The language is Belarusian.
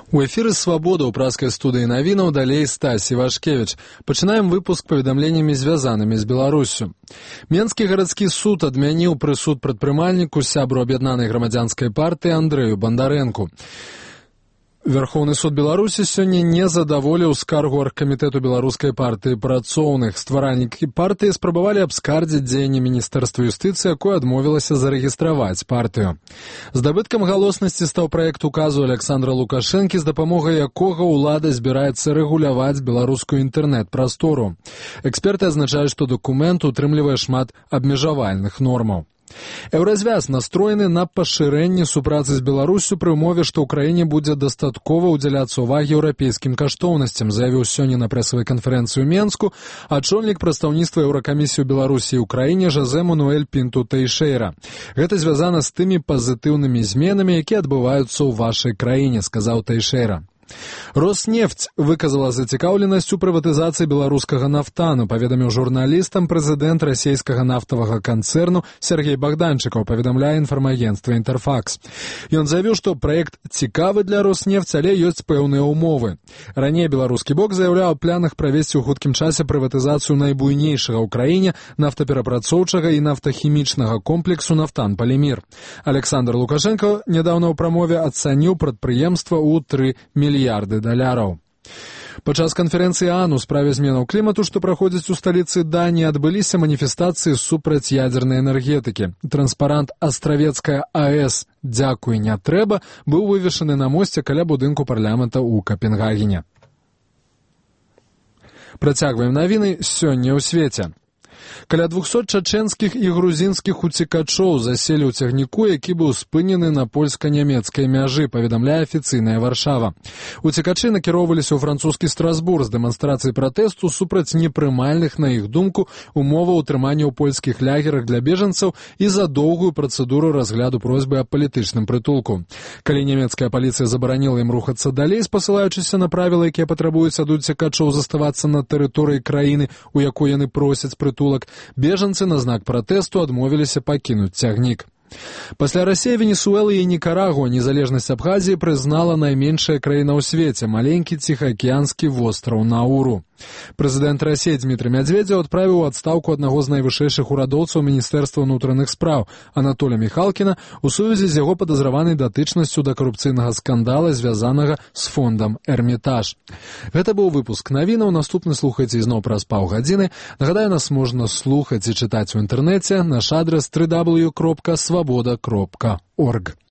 У эфіры «Свабода» ў праскай студыі навінаў далей Стась Івашкевіч. Пачынаем выпуск паведамленнямі, звязанымі з Беларуссю. Менскі гарадскі суд адмяніў прысуд прадпрымальніку, сябру аб'яднанай грамадзянскай партыі Андрэю Бандарэнку. Верховны суд Беларусі сёння не задаволіў скаргу аргкамітэту беларускай партыі працоўных. Стваральнікі партыі спрабавалі абскардзіць дзеянні міністэрства юстыцыі, якое адмовілася зарэгістраваць партыю. Здабыткам галоснасці стаў праект указу Александра Лукашэнкі, з дапамогай якога ўлада збіраецца рэгуляваць беларускую інтэрнэт-прастору. Эксперты адзначаюць, што дакумент утрымлівае шмат абмежавальных нормаў. Еўразвяз настроены на пашырэнне супрацы з Беларуссю пры ўмове, што ў краіне будзе дастаткова ўдзяляцца ўвагі еўрапейскім каштоўнасцям, заявіў сёння на прэсавай канферэнцыі ў Менску ачольнік прадстаўніцтва Еўракамісіі ў Беларусі і ўкраіне Жозе Мануэль Пінту Тэйшэйра. Гэта звязана з тымі пазітыўнымі зменамі, якія адбываюцца ў вашай краіне, сказаў Тэйшэйра. Роснефть выказала зацікаўленасць у прыватызацыі беларускага нафтану, паведаміў журналістам прэзідэнт расійскага нафтавага канцэрну Сергей Богданчыкаў, паведамляе інфармагенцтва «Інтэрфакс». Ён заявіў, што праект цікавы для Роснефть, але ёсць пэўныя ўмовы. Раней беларускі бок заяўляў аб планах правесці ў хуткім часе прыватызацыю найбуйнейшага ў краіне нафтаперапрацоўчага і нафтахімічнага комплексу «Нафтан-Палімір». Александр Лукашенко нядаўна ў прамове ацаніў прадпрыемства ў $3 мільярды. Падчас канферэнцыі ААН у справе зменаў клімату, што праходзіць у сталіцы Даніі, адбыліся маніфестацыі супраць ядзернай энергетыкі. Транспарант «Астравецкая АЭС. Дзякуй, не трэба» быў вывешаны на мосце каля будынку парламента ў Капенгагене. Працягваем навіны сёння ў свеце. Каля 200 чачэнскіх і грузінскіх уцекачоў заселі ў цягніку, які быў спынены на польска-нямецкай мяжы, паведамляе афіцыйная Варшава. Уцекачы накіроўваліся ў французскі Страсбург з дэманстрацыяй пратэсту супраць непрымальных, на іх думку, умоваў утрымання ў польскіх лагерах для бежанцаў і за доўгую працэдуру разгляду просьбы аб палітычным прытулку. Калі нямецкая паліцыя забараніла ім рухацца далей, спасылаючыся на правілы, якія патрабуюць ад уцекачоў заставацца на тэрыторыі краіны, у якой яны просяць прытулак, бежанцы на знак пратэсту адмовіліся пакінуць цягнік. Пасля Расіі, Венесуэлы і Нікарагуа незалежнасць Абхазіі прызнала найменшая краіна ў свеце, маленькі ціхаакіянскі востраў Науру. Прэзідэнт Расіі Дмітрый Мядзведзеў адправіў у адстаўку аднаго з найвышэйшых урадоўцаў Міністэрства ўнутраных спраў Анатоля Міхалкіна у сувязі з яго падазраванай датычнасцю да карупцыйнага скандала, звязанага з фондам «Эрмітаж». Гэта быў выпуск навінаў. Наступны слухайце ізноў праз паўгадзіны. Нагадаю, нас можна слухаць і чытаць у інтэрнэце. Наш адрас www.swaboda.org.